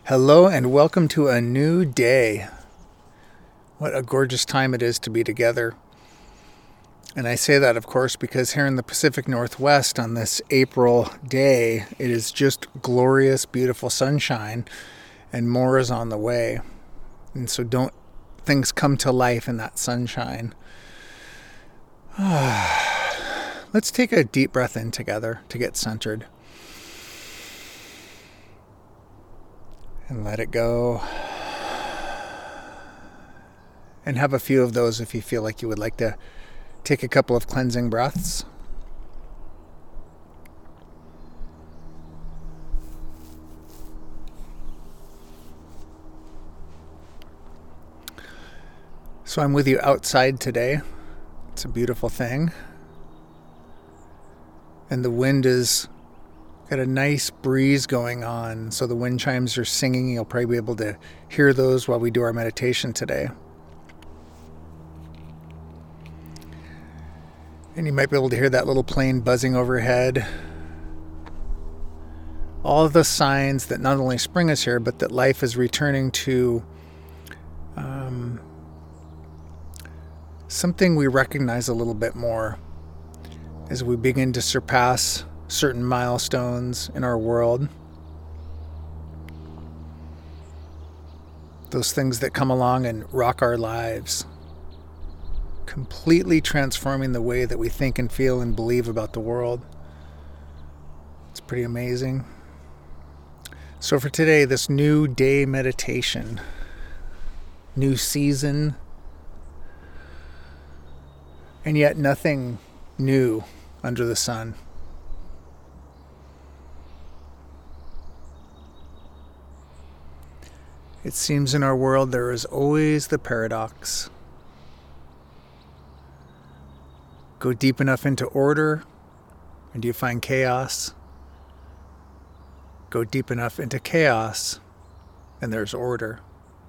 Hello and welcome to a new day. What a gorgeous time it is to be together. And I say that, of course, because here in the Pacific Northwest on this April day, it is just glorious, beautiful sunshine, and more is on the way. And so don't things come to life in that sunshine. Let's take a deep breath in together to get centered. And let it go. And have a few of those if you feel like you would like to take a couple of cleansing breaths. So I'm with you outside today. It's a beautiful thing. And the wind is got a nice breeze going on, so the wind chimes are singing. You'll probably be able to hear those while we do our meditation today. And you might be able to hear that little plane buzzing overhead. All of the signs that not only spring is here, but that life is returning to something we recognize a little bit more as we begin to surpass certain milestones in our world. Those things that come along and rock our lives, completely transforming the way that we think and feel and believe about the world. It's pretty amazing. So for today, this new day meditation, new season, and yet nothing new under the sun. It seems in our world there is always the paradox. Go deep enough into order, and you find chaos. Go deep enough into chaos, and there's order.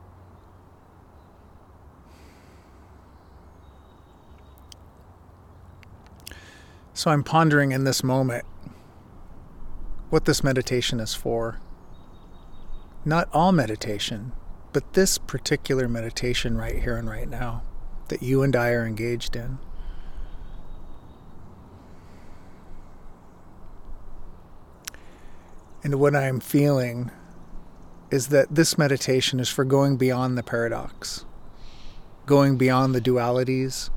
So I'm pondering in this moment what this meditation is for. Not all meditation, but this particular meditation right here and right now that you and I are engaged in. And what I'm feeling is that this meditation is for going beyond the paradox, going beyond the dualities.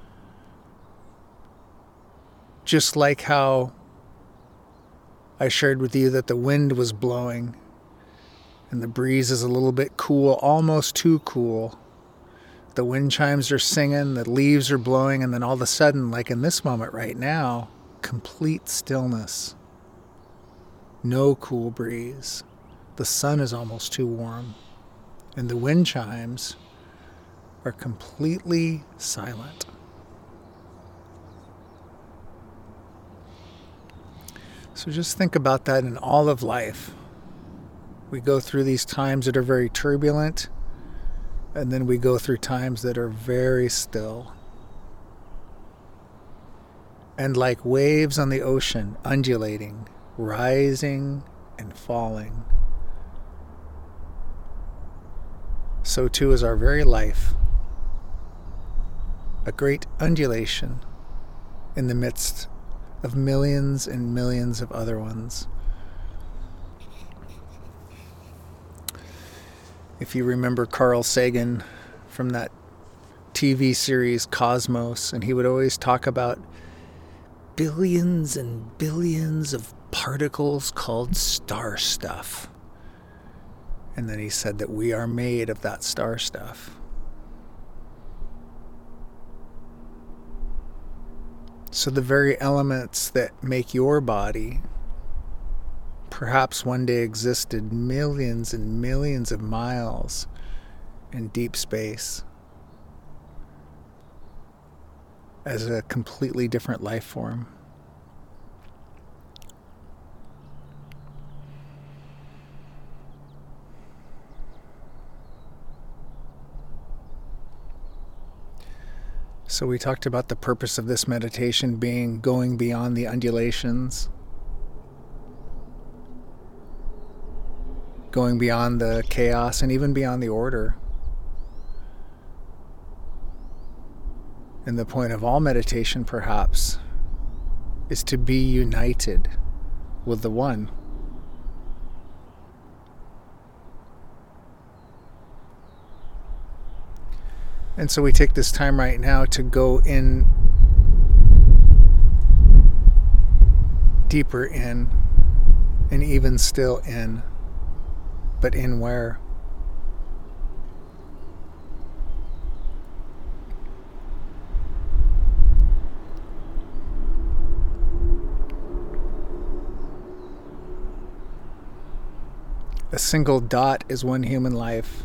Just like how I shared with you that the wind was blowing and the breeze is a little bit cool, almost too cool. The wind chimes are singing, the leaves are blowing, and then all of a sudden, like in this moment right now, complete stillness. No cool breeze. The sun is almost too warm. And the wind chimes are completely silent. So just think about that in all of life. We go through these times that are very turbulent, and then we go through times that are very still. And like waves on the ocean, undulating, rising and falling, so too is our very life. A great undulation in the midst of millions and millions of other ones. If you remember Carl Sagan from that TV series Cosmos, and he would always talk about billions and billions of particles called star stuff. And then he said that we are made of that star stuff. So the very elements that make your body perhaps one day existed millions and millions of miles in deep space as a completely different life form. So we talked about the purpose of this meditation being going beyond the undulations. going beyond the chaos and even beyond the order. And the point of all meditation, perhaps, is to be united with the One. And so we take this time right now to go in, deeper in, and even still in. But in where? A single dot is one human life,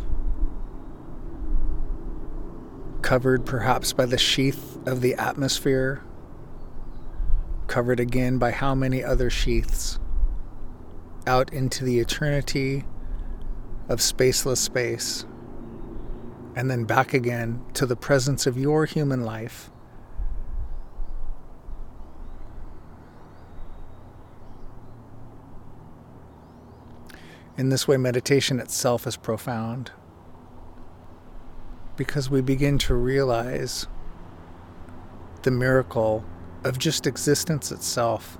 covered perhaps by the sheath of the atmosphere, covered again by how many other sheaths, out into the eternity of spaceless space, and then back again to the presence of your human life. In this way, meditation itself is profound, because we begin to realize the miracle of just existence itself.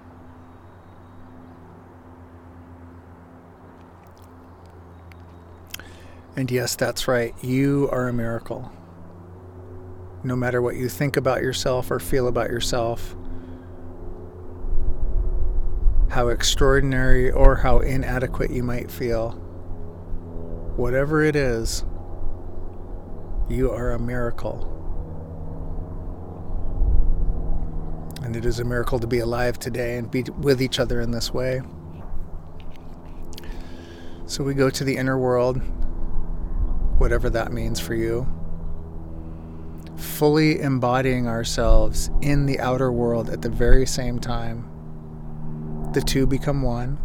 And yes, that's right, you are a miracle. No matter what you think about yourself or feel about yourself, how extraordinary or how inadequate you might feel, whatever it is, you are a miracle. And it is a miracle to be alive today and be with each other in this way. So we go to the inner world, whatever that means for you, fully embodying ourselves in the outer world at the very same time. The two become one.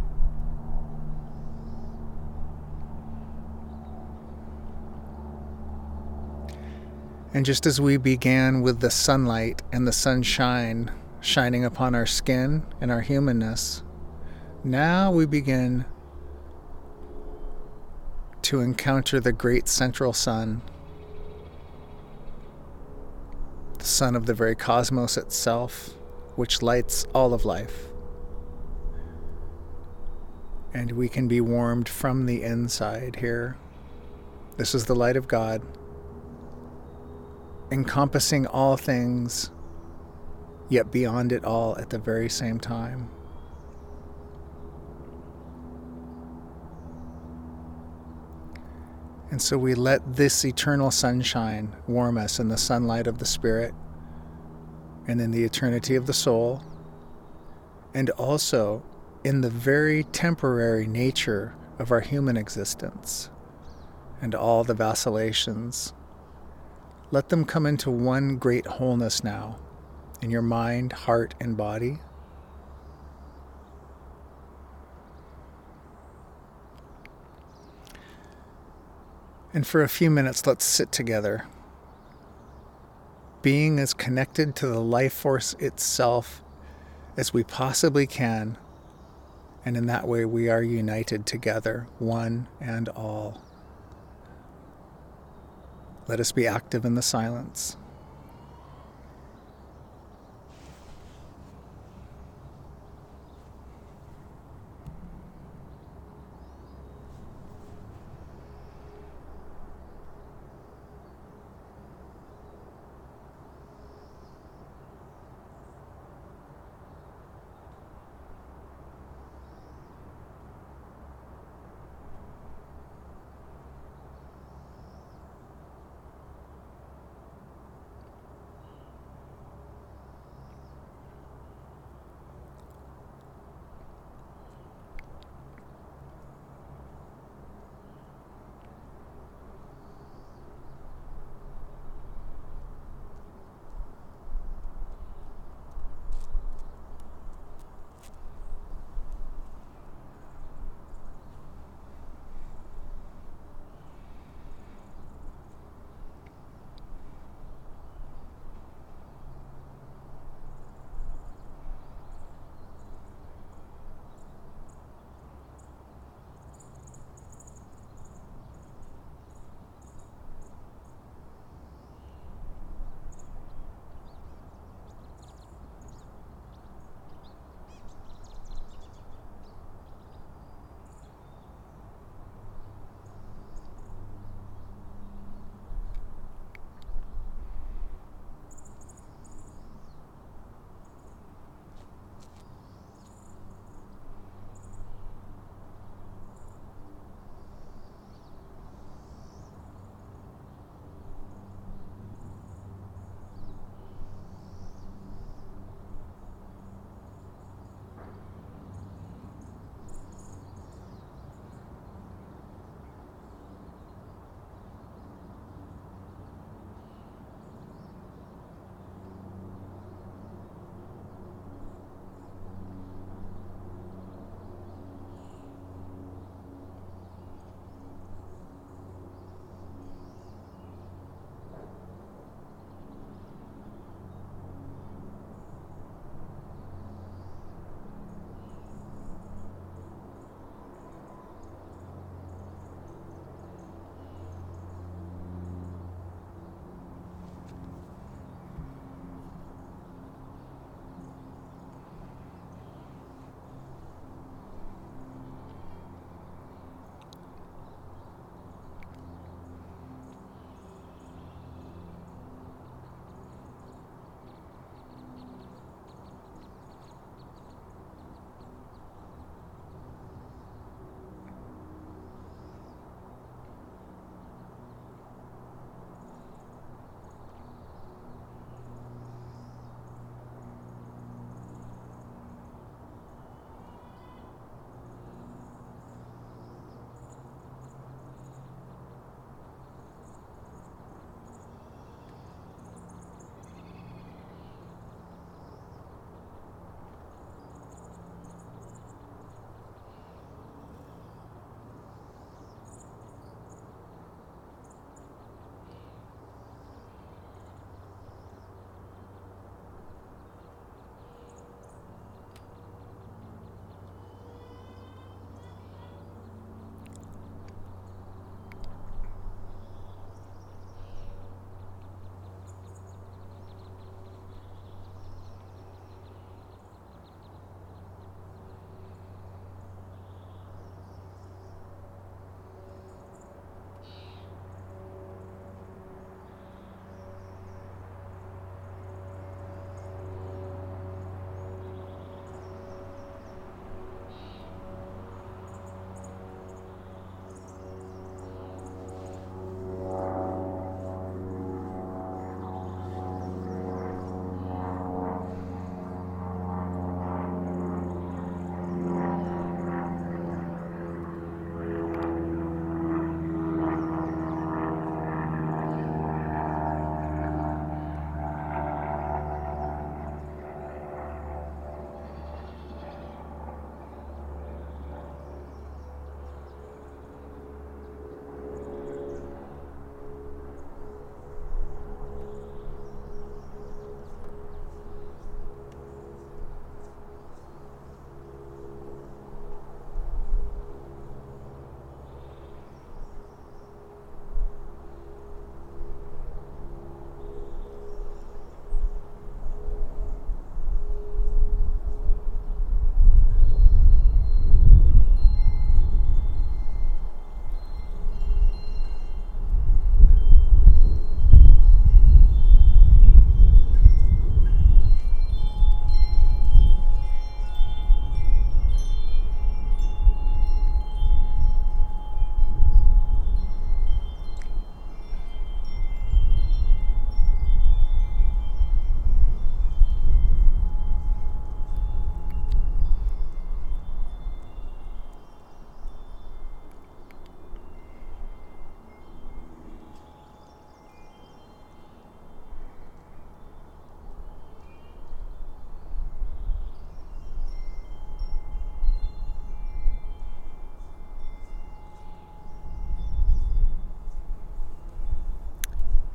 And just as we began with the sunlight and the sunshine shining upon our skin and our humanness, now we begin to encounter the great central sun, the sun of the very cosmos itself, which lights all of life. And we can be warmed from the inside here. This is the light of God, encompassing all things, yet beyond it all at the very same time. And so we let this eternal sunshine warm us in the sunlight of the Spirit and in the eternity of the soul, and also in the very temporary nature of our human existence and all the vacillations. Let them come into one great wholeness now in your mind, heart, and body. And for a few minutes, let's sit together, being as connected to the life force itself as we possibly can. And in that way, we are united together, one and all. Let us be active in the silence.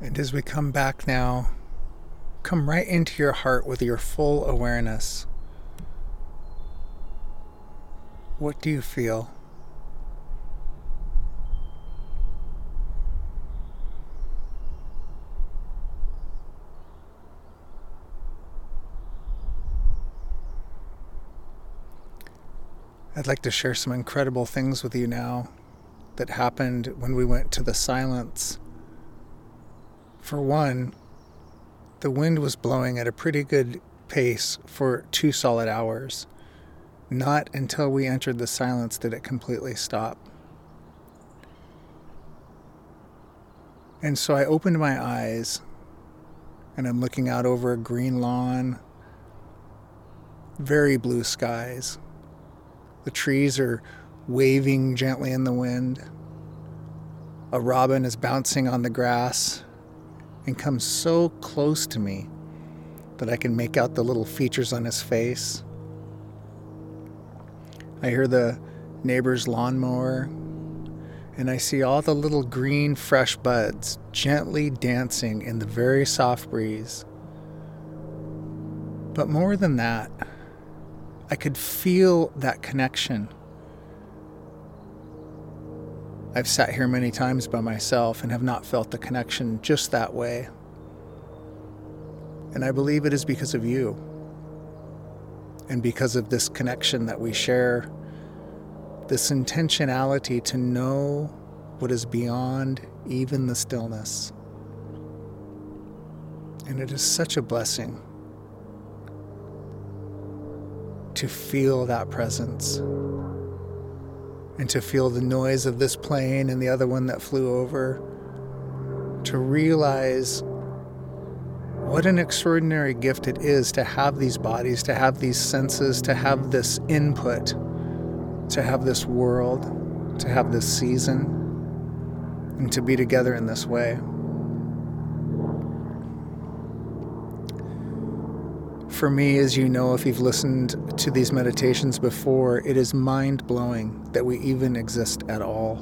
And as we come back now, come right into your heart with your full awareness. What do you feel? I'd like to share some incredible things with you now that happened when we went to the silence. For one, the wind was blowing at a pretty good pace for 2 solid hours. Not until we entered the silence did it completely stop. And so I opened my eyes, and I'm looking out over a green lawn, very blue skies. The trees are waving gently in the wind. A robin is bouncing on the grass and comes so close to me that I can make out the little features on his face. I hear the neighbor's lawnmower, and I see all the little green, fresh buds gently dancing in the very soft breeze. But more than that, I could feel that connection. I've sat here many times by myself and have not felt the connection just that way. And I believe it is because of you. And because of this connection that we share, this intentionality to know what is beyond even the stillness. And it is such a blessing to feel that presence and to feel the noise of this plane and the other one that flew over, to realize what an extraordinary gift it is to have these bodies, to have these senses, to have this input, to have this world, to have this season, and to be together in this way. For me, as you know, if you've listened to these meditations before, it is mind-blowing that we even exist at all.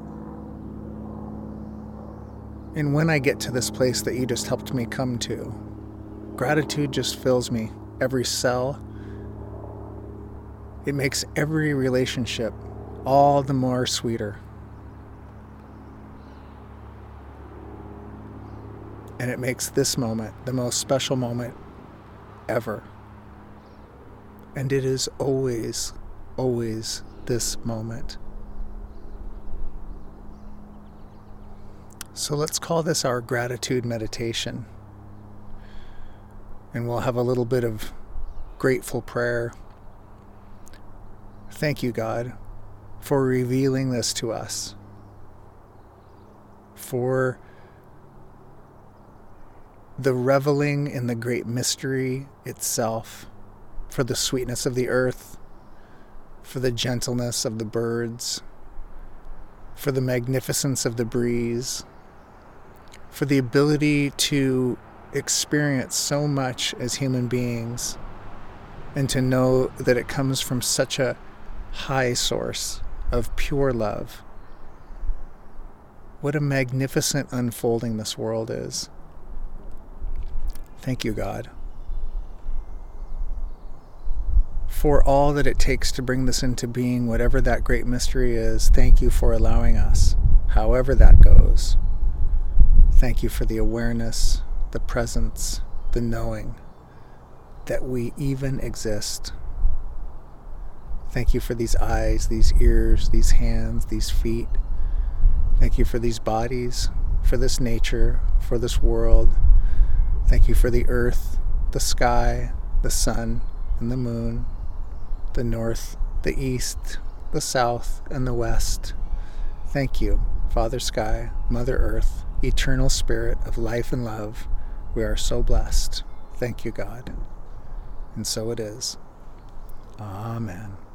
And when I get to this place that you just helped me come to, gratitude just fills me, every cell. It makes every relationship all the more sweeter. And it makes this moment the most special moment ever. And it is always, always this moment. So let's call this our gratitude meditation. And we'll have a little bit of grateful prayer. Thank you, God, for revealing this to us, for the reveling in the great mystery itself, for the sweetness of the earth, for the gentleness of the birds, for the magnificence of the breeze, for the ability to experience so much as human beings, and to know that it comes from such a high source of pure love. What a magnificent unfolding this world is. Thank you, God, for all that it takes to bring this into being, whatever that great mystery is. Thank you for allowing us, however that goes. Thank you for the awareness, the presence, the knowing that we even exist. Thank you for these eyes, these ears, these hands, these feet. Thank you for these bodies, for this nature, for this world. Thank you for the earth, the sky, the sun, and the moon, the north, the east, the south, and the west. Thank you, Father Sky, Mother Earth, eternal spirit of life and love. We are so blessed. Thank you, God. And so it is. Amen.